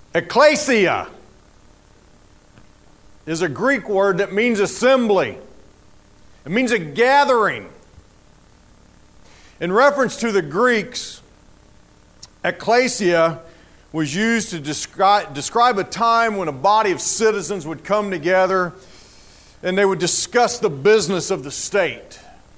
Ecclesia is a Greek word that means assembly. It means a gathering. In reference to the Greeks, ecclesia was used to describe a time when a body of citizens would come together and they would discuss the business of the state.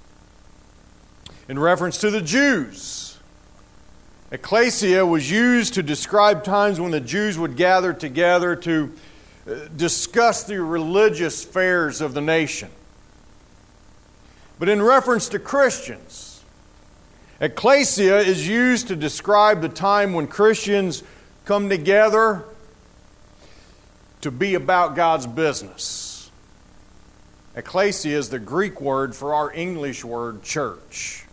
In reference to the Jews, ecclesia was used to describe times when the Jews would gather together to discuss the religious affairs of the nation. But in reference to Christians, ecclesia is used to describe the time when Christians come together to be about God's business. Ecclesia is the Greek word for our English word church.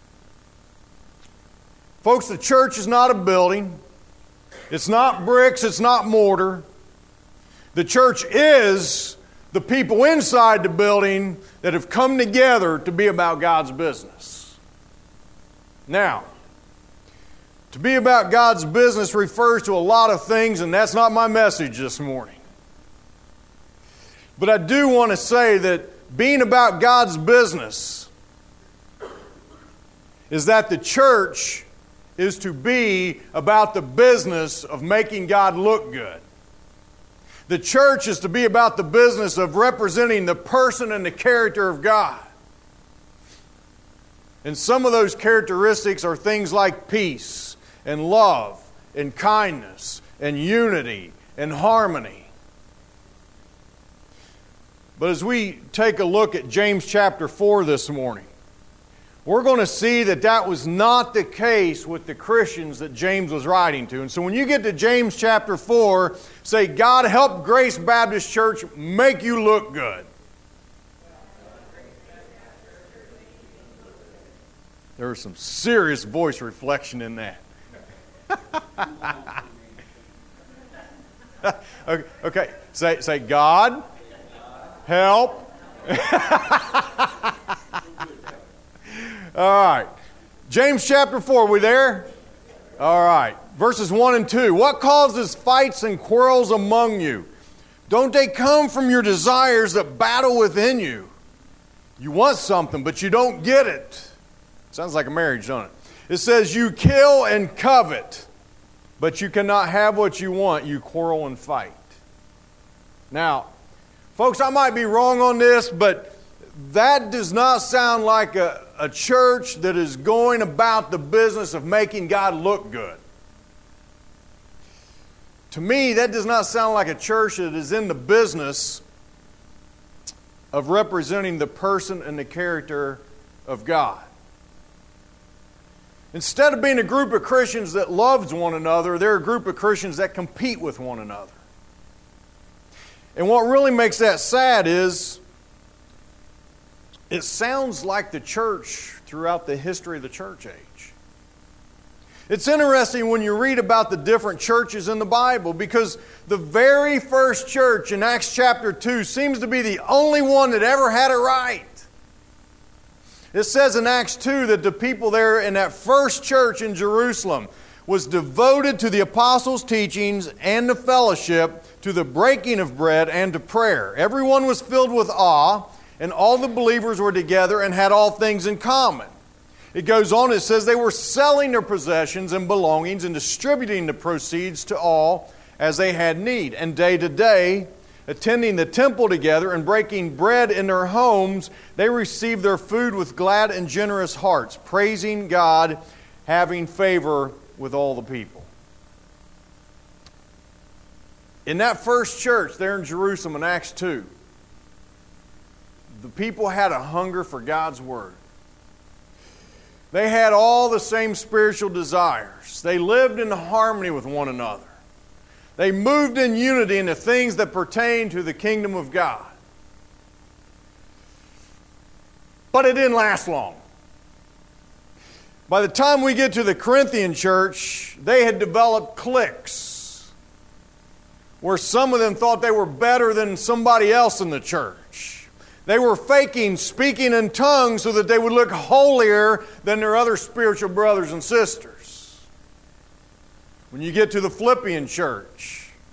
Folks, the church is not a building. It's not bricks. It's not mortar. The church is the people inside the building that have come together to be about God's business. Now, to be about God's business refers to a lot of things, and that's not my message this morning. But I do want to say that being about God's business is that the church is to be about the business of making God look good. The church is to be about the business of representing the person and the character of God. And some of those characteristics are things like peace and love and kindness and unity and harmony. But as we take a look at James chapter 4 this morning, we're going to see that that was not the case with the Christians that James was writing to. And so when you get to James chapter 4, say, God help Grace Baptist Church make you look good. There was some serious voice reflection in that. Okay, say God help. All right. James chapter 4, are we there? All right. Verses 1 and 2. What causes fights and quarrels among you? Don't they come from your desires that battle within you? You want something, but you don't get it. Sounds like a marriage, don't it? It says you kill and covet, but you cannot have what you want. You quarrel and fight. Now, folks, I might be wrong on this, but that does not sound like a church that is going about the business of making God look good. To me, that does not sound like a church that is in the business of representing the person and the character of God. Instead of being a group of Christians that loves one another, they're a group of Christians that compete with one another. And what really makes that sad is it sounds like the church throughout the history of the church age. It's interesting when you read about the different churches in the Bible, because the very first church in Acts chapter 2 seems to be the only one that ever had it right. It says in Acts 2 that the people there in that first church in Jerusalem was devoted to the apostles' teachings and to fellowship, to the breaking of bread and to prayer. Everyone was filled with awe, and all the believers were together and had all things in common. It goes on, it says they were selling their possessions and belongings and distributing the proceeds to all as they had need. And day to day, attending the temple together and breaking bread in their homes, they received their food with glad and generous hearts, praising God, having favor with all the people. In that first church there in Jerusalem in Acts 2, the people had a hunger for God's Word. They had all the same spiritual desires. They lived in harmony with one another. They moved in unity in the things that pertain to the kingdom of God. But it didn't last long. By the time we get to the Corinthian church, they had developed cliques where some of them thought they were better than somebody else in the church. They were faking speaking in tongues so that they would look holier than their other spiritual brothers and sisters. When you get to the Philippian church,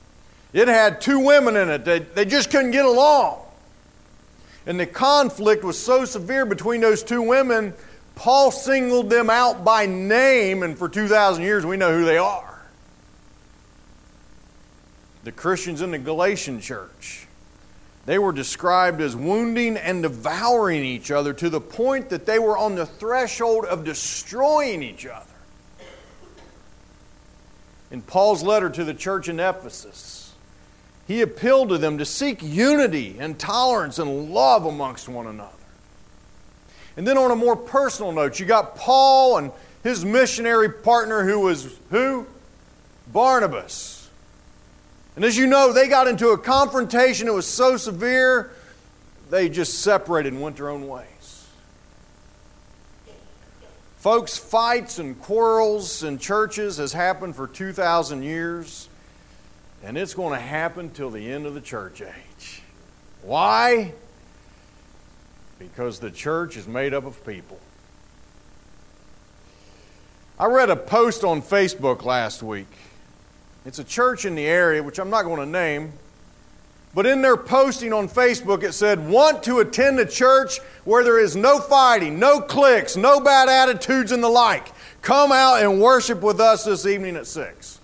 It had two women in it. They just couldn't get along. And the conflict was so severe between those two women, Paul singled them out by name, and for 2,000 years we know who they are. The Christians in the Galatian church. They were described as wounding and devouring each other to the point that they were on the threshold of destroying each other. In Paul's letter to the church in Ephesus, he appealed to them to seek unity and tolerance and love amongst one another. And then on a more personal note, you got Paul and his missionary partner who was who? Barnabas. And as you know, they got into a confrontation that was so severe, they just separated and went their own ways. Folks, fights and quarrels in churches has happened for 2,000 years. And it's going to happen till the end of the church age. Why? Because the church is made up of people. I read a post on Facebook last week. It's a church in the area, which I'm not going to name. But in their posting on Facebook, it said, "Want to attend a church where there is no fighting, no cliques, no bad attitudes and the like? Come out and worship with us this evening at 6.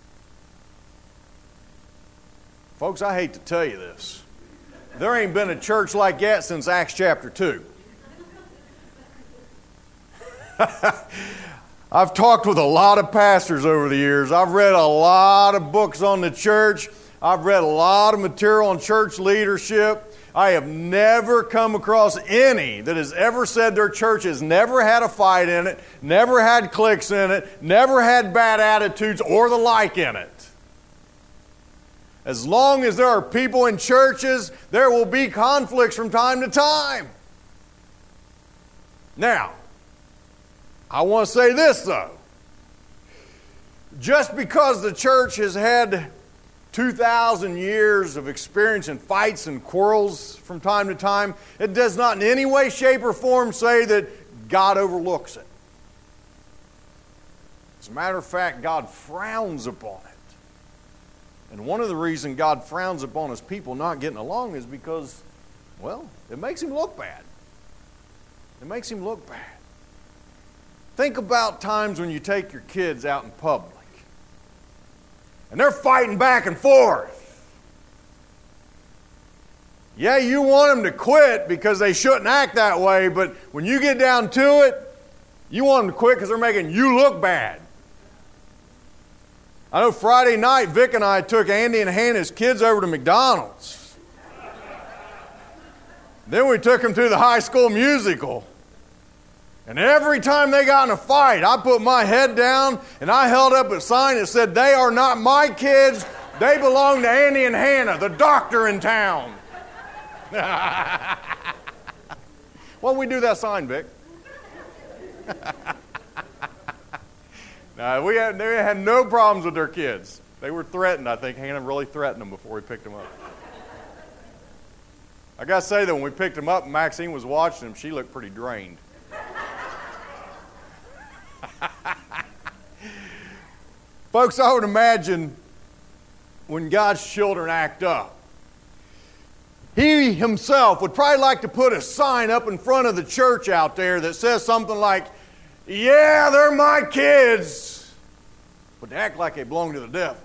Folks, I hate to tell you this. There ain't been a church like that since Acts chapter 2. I've talked with a lot of pastors over the years. I've read a lot of books on the church. I've read a lot of material on church leadership. I have never come across any that has ever said their church has never had a fight in it, never had cliques in it, never had bad attitudes or the like in it. As long as there are people in churches, there will be conflicts from time to time. Now, I want to say this though. Just because the church has had 2,000 years of experience in fights and quarrels from time to time, it does not in any way, shape, or form say that God overlooks it. As a matter of fact, God frowns upon it. And one of the reasons God frowns upon His people not getting along is because, well, it makes Him look bad. It makes Him look bad. Think about times when you take your kids out in public and they're fighting back and forth. Yeah, you want them to quit because they shouldn't act that way, but when you get down to it, you want them to quit because they're making you look bad. I know Friday night, Vic and I took Andy and Hannah's kids over to McDonald's. Then we took them to the High School Musical. And every time they got in a fight, I put my head down and I held up a sign that said, "They are not my kids. They belong to Andy and Hannah, the doctor in town." Why don't we do that sign, Vic? They had no problems with their kids. They were threatened. I think Hannah really threatened them before we picked them up. I got to say, though, when we picked them up and Maxine was watching them, she looked pretty drained. Folks, I would imagine when God's children act up, He Himself would probably like to put a sign up in front of the church out there that says something like, "Yeah, they're my kids, but they act like they belong to the devil."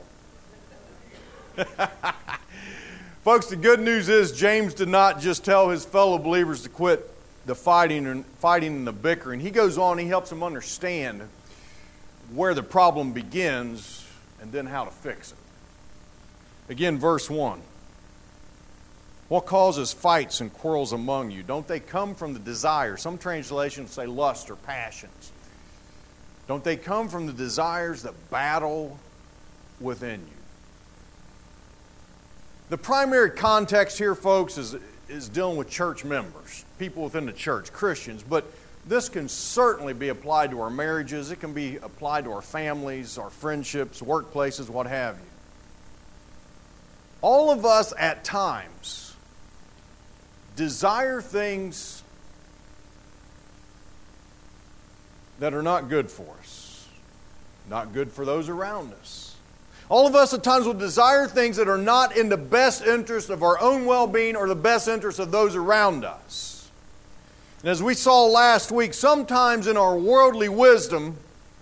Folks, the good news is James did not just tell his fellow believers to quit the fighting and the bickering. He goes on, he helps them understand where the problem begins and then how to fix it. Again, verse 1. What causes fights and quarrels among you? Don't they come from the desire? Some translations say lust or passions. Don't they come from the desires that battle within you? The primary context here, folks, is dealing with church members, people within the church, Christians, but this can certainly be applied to our marriages. It can be applied to our families, our friendships, workplaces, what have you. All of us at times desire things that are not good for us, not good for those around us. All of us at times will desire things that are not in the best interest of our own well-being or the best interest of those around us. And as we saw last week, sometimes in our worldly wisdom,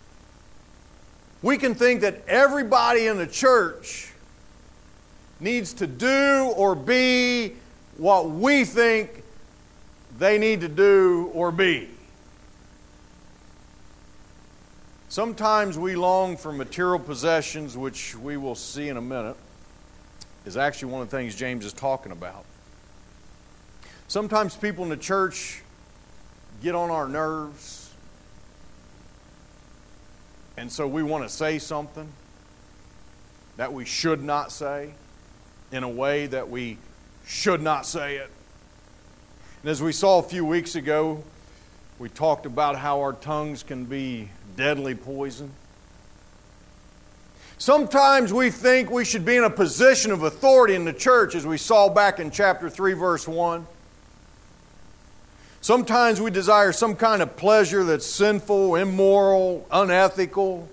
we can think that everybody in the church needs to do or be what we think they need to do or be. Sometimes we long for material possessions, which we will see in a minute, is actually one of the things James is talking about. Sometimes people in the church get on our nerves, and so we want to say something that we should not say in a way that we should not say it. And as we saw a few weeks ago, we talked about how our tongues can be deadly poison. Sometimes we think we should be in a position of authority in the church, as we saw back in chapter 3, verse 1. Sometimes we desire some kind of pleasure that's sinful, immoral, unethical,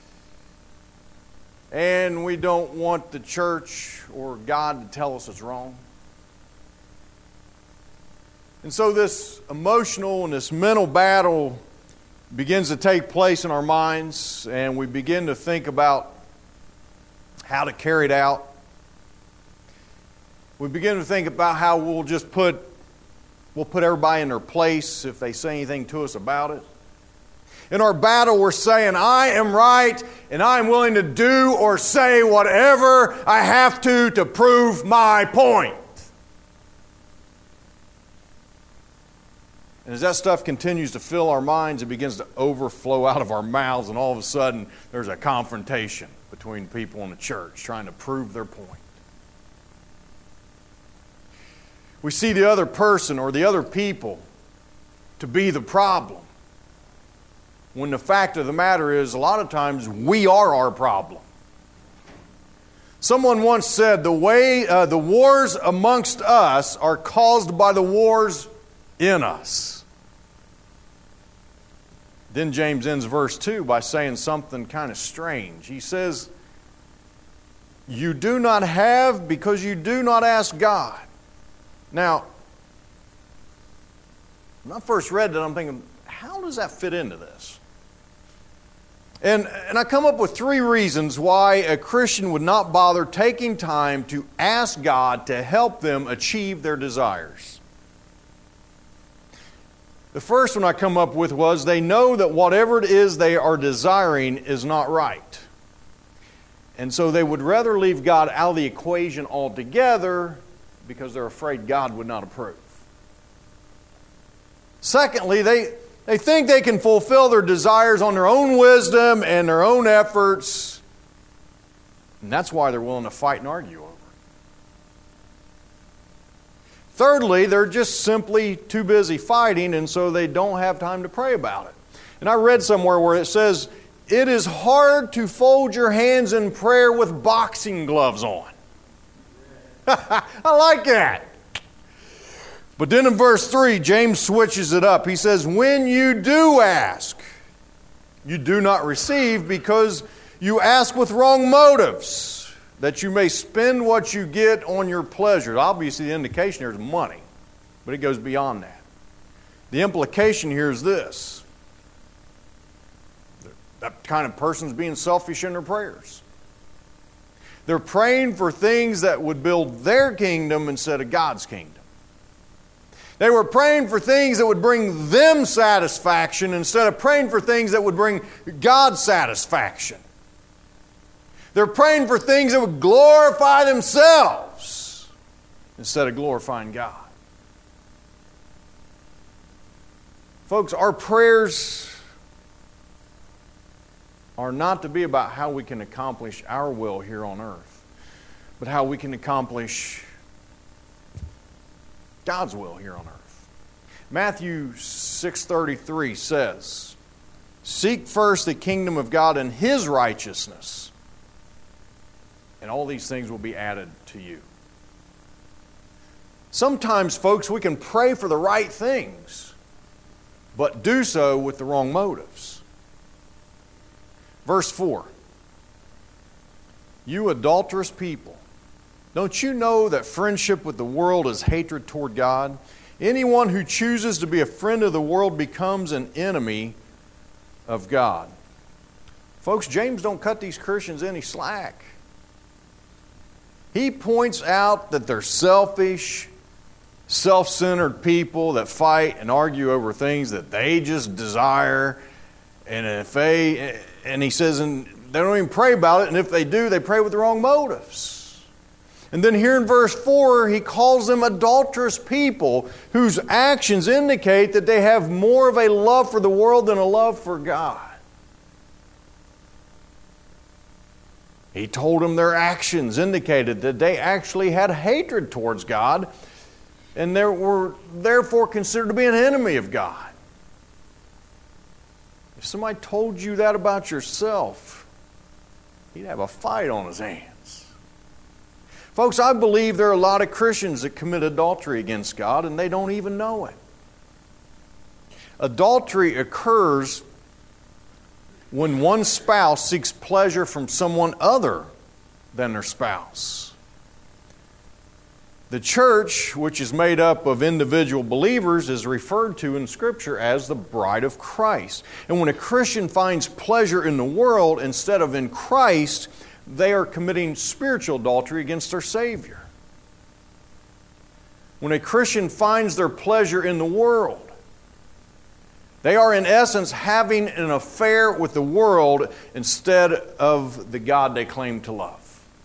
and we don't want the church or God to tell us it's wrong. And so this emotional and this mental battle begins to take place in our minds, and we begin to think about how to carry it out. We begin to think about how we'll put everybody in their place if they say anything to us about it. In our battle, we're saying, I am right, and I'm willing to do or say whatever I have to prove my point. And as that stuff continues to fill our minds, it begins to overflow out of our mouths, and all of a sudden, there's a confrontation between people in the church trying to prove their point. We see the other person or the other people to be the problem, when the fact of the matter is, a lot of times, we are our problem. Someone once said, the wars amongst us are caused by the wars in us. Then James ends verse 2 by saying something kind of strange. He says, you do not have because you do not ask God. Now, when I first read that, I'm thinking, how does that fit into this? And I come up with 3 reasons why a Christian would not bother taking time to ask God to help them achieve their desires. The first one I come up with was they know that whatever it is they are desiring is not right. And so they would rather leave God out of the equation altogether because they're afraid God would not approve. Secondly, they think they can fulfill their desires on their own wisdom and their own efforts. And that's why they're willing to fight and argue over it. Thirdly, they're just simply too busy fighting, and so they don't have time to pray about it. And I read somewhere where it says, it is hard to fold your hands in prayer with boxing gloves on. I like that. But then in verse 3, James switches it up. He says, when you do ask, you do not receive because you ask with wrong motives, that you may spend what you get on your pleasures. Obviously, the indication here is money, but it goes beyond that. The implication here is this. That kind of person's being selfish in their prayers. They're praying for things that would build their kingdom instead of God's kingdom. They were praying for things that would bring them satisfaction instead of praying for things that would bring God satisfaction. They're praying for things that would glorify themselves instead of glorifying God. Folks, our prayers are not to be about how we can accomplish our will here on earth, but how we can accomplish God's will here on earth. Matthew 6:33 says, seek first the kingdom of God and His righteousness, and all these things will be added to you. Sometimes, folks, we can pray for the right things, but do so with the wrong motives. Verse 4. You adulterous people, don't you know that friendship with the world is hatred toward God? Anyone who chooses to be a friend of the world becomes an enemy of God. Folks, James don't cut these Christians any slack. He points out that they're selfish, self-centered people that fight and argue over things that they just desire. And he says, and they don't even pray about it, and if they do, they pray with the wrong motives. And then here in verse 4, he calls them adulterous people whose actions indicate that they have more of a love for the world than a love for God. He told them their actions indicated that they actually had hatred towards God and they were therefore considered to be an enemy of God. If somebody told you that about yourself, he'd have a fight on his hands. Folks, I believe there are a lot of Christians that commit adultery against God and they don't even know it. Adultery occurs when one spouse seeks pleasure from someone other than their spouse. The church, which is made up of individual believers, is referred to in Scripture as the bride of Christ. And when a Christian finds pleasure in the world instead of in Christ, they are committing spiritual adultery against their Savior. When a Christian finds their pleasure in the world, they are in essence having an affair with the world instead of the God they claim to love.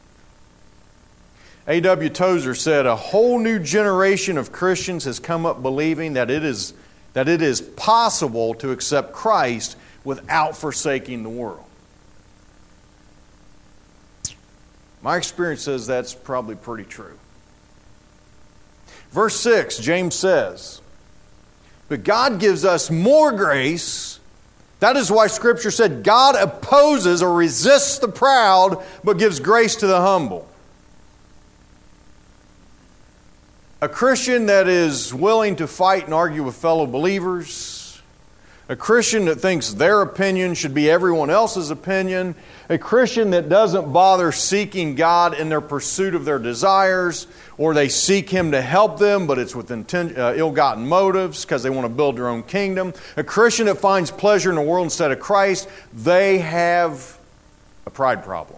A.W. Tozer said, a whole new generation of Christians has come up believing that it is possible to accept Christ without forsaking the world. My experience says that's probably pretty true. Verse 6, James says, but God gives us more grace. That is why Scripture said God opposes or resists the proud, but gives grace to the humble. A Christian that is willing to fight and argue with fellow believers, a Christian that thinks their opinion should be everyone else's opinion, a Christian that doesn't bother seeking God in their pursuit of their desires, or they seek Him to help them, but it's with ill-gotten motives because they want to build their own kingdom. A Christian that finds pleasure in the world instead of Christ, they have a pride problem.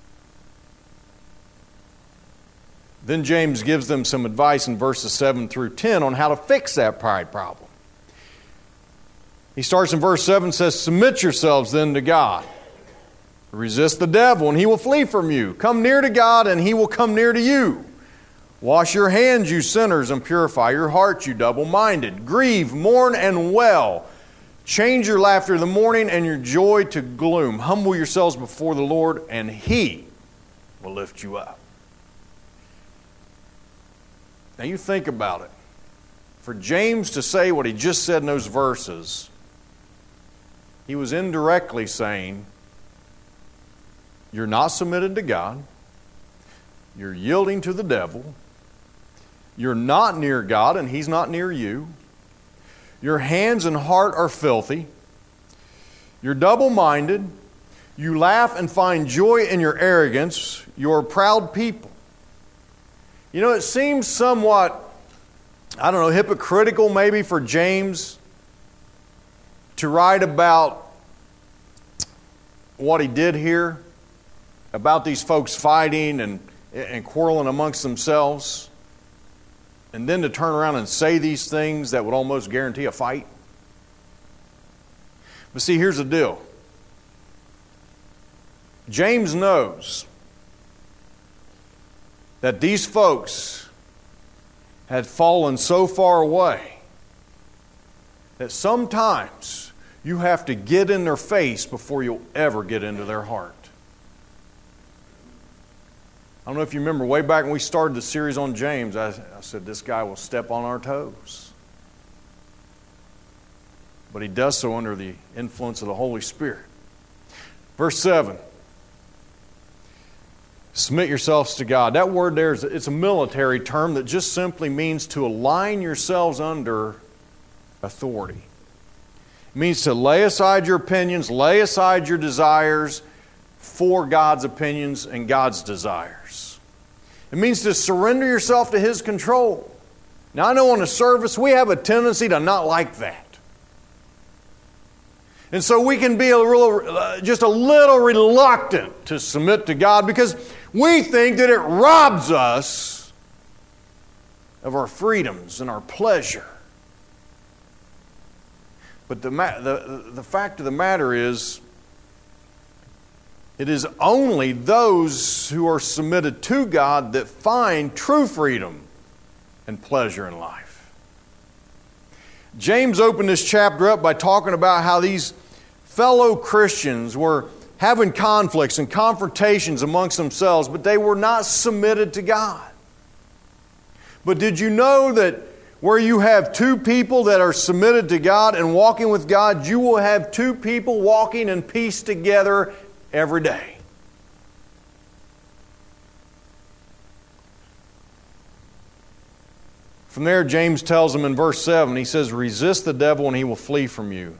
Then James gives them some advice in verses 7 through 10 on how to fix that pride problem. He starts in verse 7 and says, submit yourselves then to God. Resist the devil and he will flee from you. Come near to God and He will come near to you. Wash your hands, you sinners, and purify your hearts, you double-minded. Grieve, mourn, and wail. Change your laughter to mourning and your joy to gloom. Humble yourselves before the Lord and He will lift you up. Now you think about it. For James to say what he just said in those verses, he was indirectly saying, you're not submitted to God, you're yielding to the devil, you're not near God and He's not near you, your hands and heart are filthy, you're double-minded, you laugh and find joy in your arrogance, you're proud people. You know, it seems somewhat, hypocritical maybe for James to write about what he did here, about these folks fighting and quarreling amongst themselves, and then to turn around and say these things that would almost guarantee a fight. But see, here's the deal. James knows that these folks had fallen so far away that sometimes you have to get in their face before you'll ever get into their heart. I don't know if you remember way back when we started the series on James, I said this guy will step on our toes. But he does so under the influence of the Holy Spirit. Verse 7. Submit yourselves to God. That word there, it's a military term that just simply means to align yourselves under authority. It means to lay aside your opinions, lay aside your desires for God's opinions and God's desires. It means to surrender yourself to His control. Now, I know on the surface we have a tendency to not like that. And so we can be just a little reluctant to submit to God because we think that it robs us of our freedoms and our pleasure. But the fact of the matter is, it is only those who are submitted to God that find true freedom and pleasure in life. James opened this chapter up by talking about how these fellow Christians were having conflicts and confrontations amongst themselves, but they were not submitted to God. But did you know that where you have two people that are submitted to God and walking with God, you will have two people walking in peace together every day? From there, James tells them in verse 7, he says, resist the devil and he will flee from you.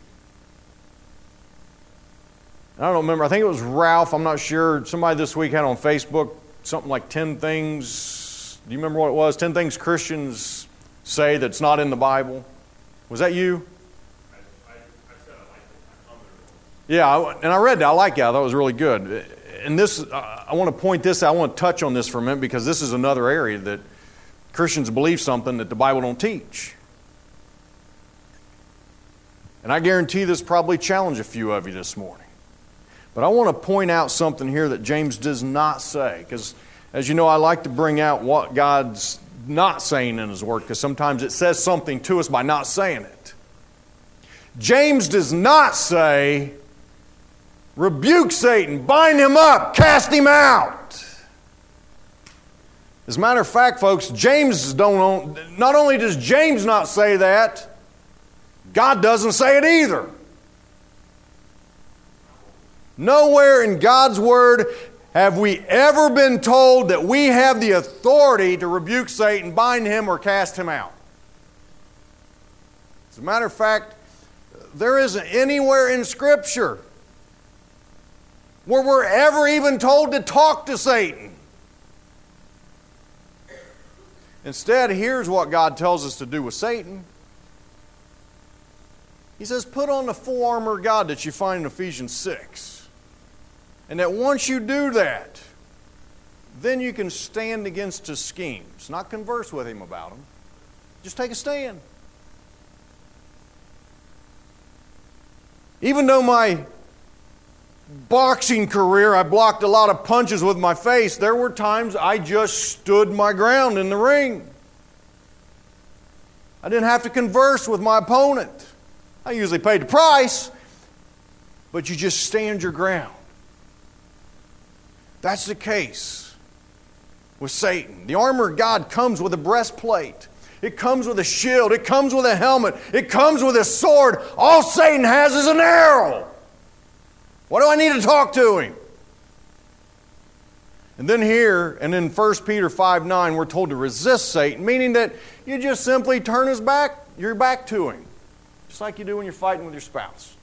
I don't remember, I think it was Ralph, I'm not sure. Somebody this week had on Facebook something like 10 things. Do you remember what it was? 10 things Christians say that's not in the Bible. Was that you? I said I liked it. Yeah, and I read that. I like that. I thought it was really good. And this, I want to point this out. I want to touch on this for a minute because this is another area that Christians believe something that the Bible don't teach. And I guarantee this probably challenged a few of you this morning. But I want to point out something here that James does not say. Because, as you know, I like to bring out what God's not saying in His Word, because sometimes it says something to us by not saying it. James does not say, rebuke Satan, bind him up, cast him out. As a matter of fact, folks, not only does James not say that, God doesn't say it either. Nowhere in God's Word have we ever been told that we have the authority to rebuke Satan, bind him, or cast him out. As a matter of fact, there isn't anywhere in Scripture where we're ever even told to talk to Satan. Instead, here's what God tells us to do with Satan. He says, put on the full armor of God that you find in Ephesians 6. And that once you do that, then you can stand against his schemes. Not converse with him about them. Just take a stand. Even though my boxing career, I blocked a lot of punches with my face, there were times I just stood my ground in the ring. I didn't have to converse with my opponent. I usually paid the price, but you just stand your ground. That's the case with Satan. The armor of God comes with a breastplate. It comes with a shield. It comes with a helmet. It comes with a sword. All Satan has is an arrow. What do I need to talk to him? And then here, and in 1 Peter 5:9, we're told to resist Satan, meaning that you just simply turn your back to him. Just like you do when you're fighting with your spouse.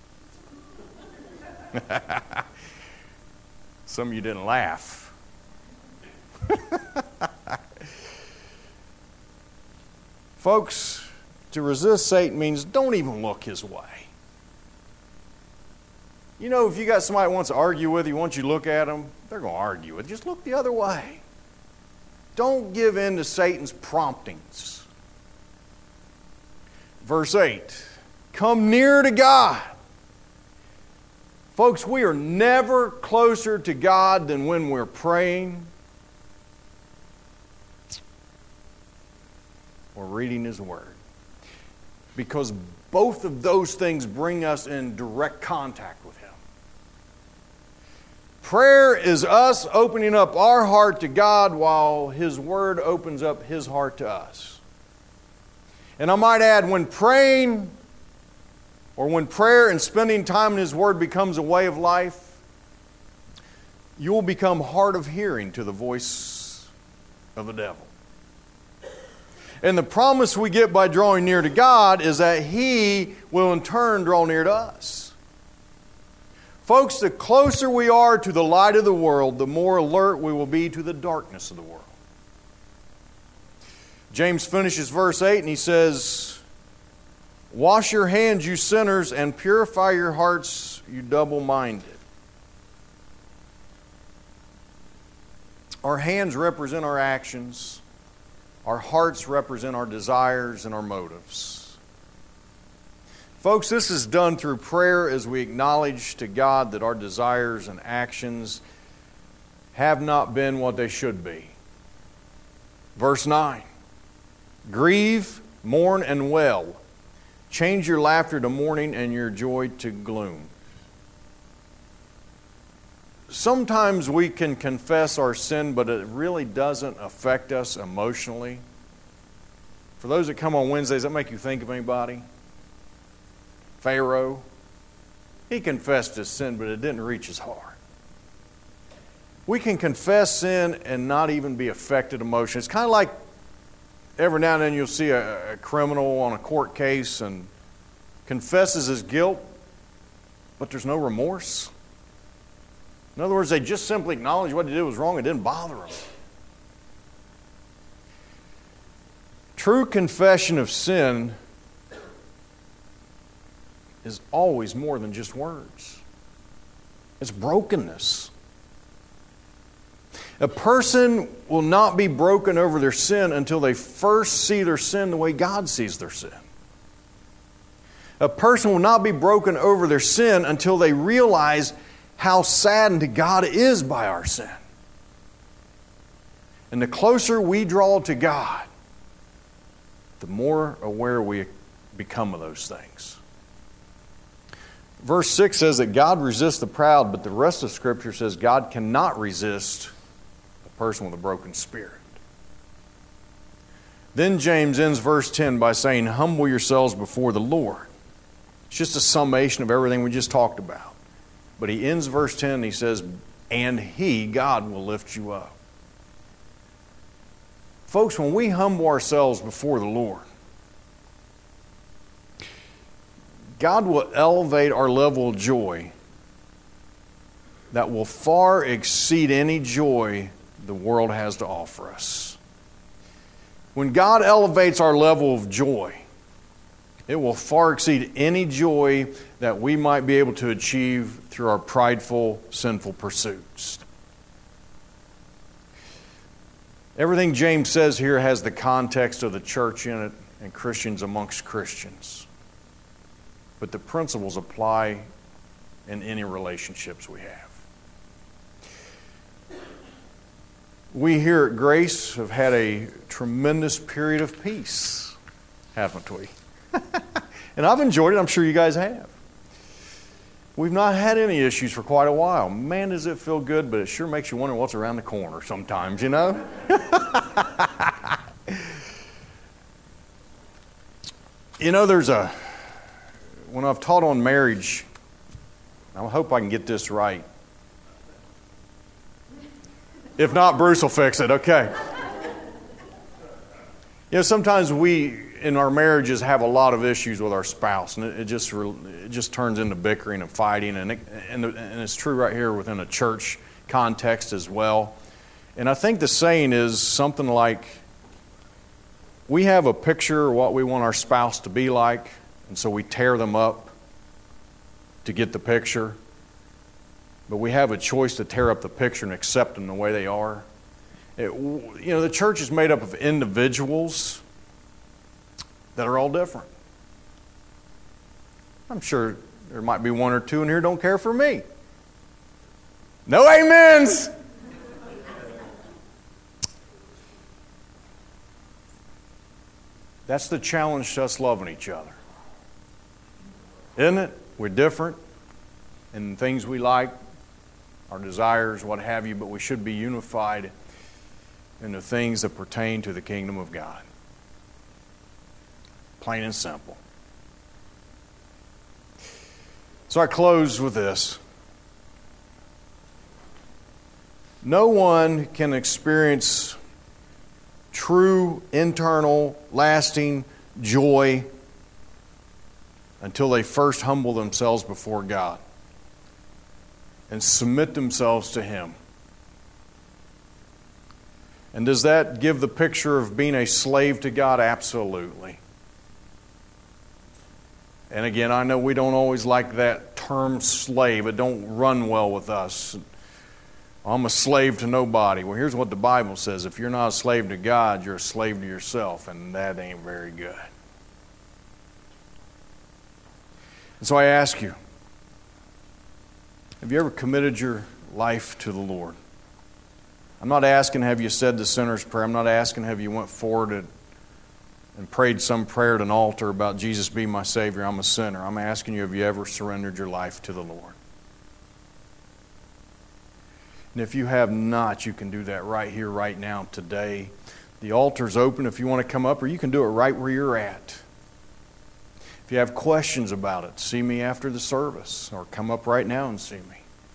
Some of you didn't laugh. Folks, to resist Satan means don't even look his way. You know, if you got somebody that wants to argue with you, once you look at them, they're going to argue with you. Just look the other way. Don't give in to Satan's promptings. Verse 8, come near to God. Folks, we are never closer to God than when we're praying or reading His Word. Because both of those things bring us in direct contact with Him. Prayer is us opening up our heart to God while His Word opens up His heart to us. And I might add, when praying or when prayer and spending time in His Word becomes a way of life, you will become hard of hearing to the voice of the devil. And the promise we get by drawing near to God is that He will in turn draw near to us. Folks, the closer we are to the light of the world, the more alert we will be to the darkness of the world. James finishes verse 8 and he says, "Wash your hands, you sinners, and purify your hearts, you double-minded." Our hands represent our actions. Our hearts represent our desires and our motives. Folks, this is done through prayer as we acknowledge to God that our desires and actions have not been what they should be. Verse 9, "Grieve, mourn, and wail. Change your laughter to mourning and your joy to gloom." Sometimes we can confess our sin, but it really doesn't affect us emotionally. For those that come on Wednesdays, does that make you think of anybody? Pharaoh, he confessed his sin, but it didn't reach his heart. We can confess sin and not even be affected emotionally. It's kind of like every now and then you'll see a criminal on a court case and confesses his guilt, but there's no remorse. In other words, they just simply acknowledge what he did was wrong. It didn't bother them. True confession of sin is always more than just words. It's brokenness. A person will not be broken over their sin until they first see their sin the way God sees their sin. A person will not be broken over their sin until they realize how saddened God is by our sin. And the closer we draw to God, the more aware we become of those things. Verse 6 says that God resists the proud, but the rest of Scripture says God cannot resist a person with a broken spirit. Then James ends verse 10 by saying, "Humble yourselves before the Lord." It's just a summation of everything we just talked about. But he ends verse 10 and he says, "And He, God, will lift you up." Folks, when we humble ourselves before the Lord, God will elevate our level of joy that will far exceed any joy the world has to offer us. When God elevates our level of joy, it will far exceed any joy that we might be able to achieve through our prideful, sinful pursuits. Everything James says here has the context of the church in it and Christians amongst Christians. But the principles apply in any relationships we have. We here at Grace have had a tremendous period of peace, haven't we? And I've enjoyed it. I'm sure you guys have. We've not had any issues for quite a while. Man, does it feel good, but it sure makes you wonder what's around the corner sometimes, you know? You know, when I've taught on marriage, I hope I can get this right. If not, Bruce will fix it, okay. You know, sometimes we, in our marriages, have a lot of issues with our spouse, and it just turns into bickering and fighting, and it's true right here within a church context as well. And I think the saying is something like, we have a picture of what we want our spouse to be like, and so we tear them up to get the picture. But we have a choice to tear up the picture and accept them the way they are. The church is made up of individuals that are all different. I'm sure there might be one or two in here who don't care for me. No amens! That's the challenge to us loving each other. Isn't it? We're different in things we like, our desires, what have you, but we should be unified in the things that pertain to the kingdom of God. Plain and simple. So I close with this. No one can experience true, internal, lasting joy until they first humble themselves before God. and submit themselves to Him. And does that give the picture of being a slave to God? Absolutely. And again, I know we don't always like that term slave. It don't run well with us. I'm a slave to nobody. Well, here's what the Bible says. If you're not a slave to God, you're a slave to yourself, and that ain't very good. And so I ask you, have you ever committed your life to the Lord? I'm not asking have you said the sinner's prayer. I'm not asking have you went forward and prayed some prayer at an altar about Jesus be my Savior, I'm a sinner. I'm asking you, have you ever surrendered your life to the Lord? And if you have not, you can do that right here, right now, today. The altar's open if you want to come up, or you can do it right where you're at. If you have questions about it, see me after the service, or come up right now and see me.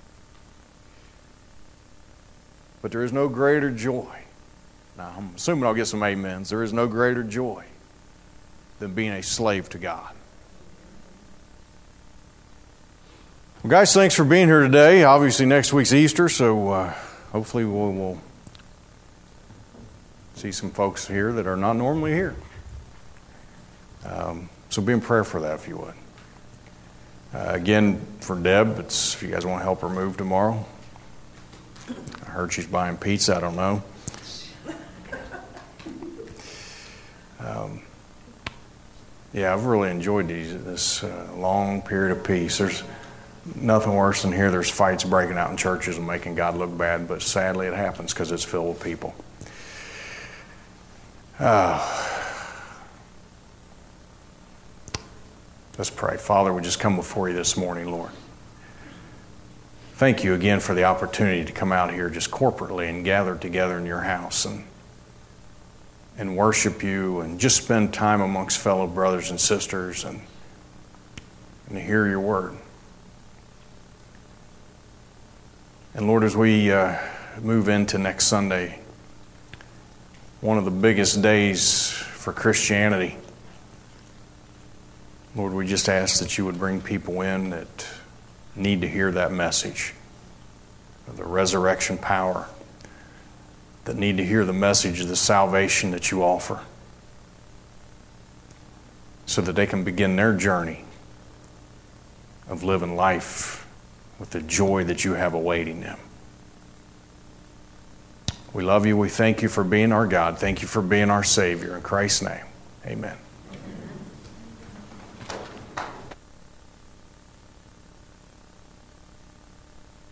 But there is no greater joy. Now, I'm assuming I'll get some amens. There is no greater joy than being a slave to God. Well, guys, thanks for being here today. Obviously, next week's Easter, so hopefully we'll see some folks here that are not normally here. So be in prayer for that if you would. Again, for Deb, if you guys want to help her move tomorrow. I heard she's buying pizza. I don't know. Yeah, I've really enjoyed this long period of peace. There's nothing worse than here. There's fights breaking out in churches and making God look bad, but sadly it happens because it's filled with people. Let's pray. Father, we just come before you this morning, Lord. Thank you again for the opportunity to come out here just corporately and gather together in your house and worship you and just spend time amongst fellow brothers and sisters and to hear your word. And Lord, as we move into next Sunday, one of the biggest days for Christianity, Lord, we just ask that you would bring people in that need to hear that message of the resurrection power, that need to hear the message of the salvation that you offer, so that they can begin their journey of living life with the joy that you have awaiting them. We love you. We thank you for being our God. Thank you for being our Savior. In Christ's name, amen.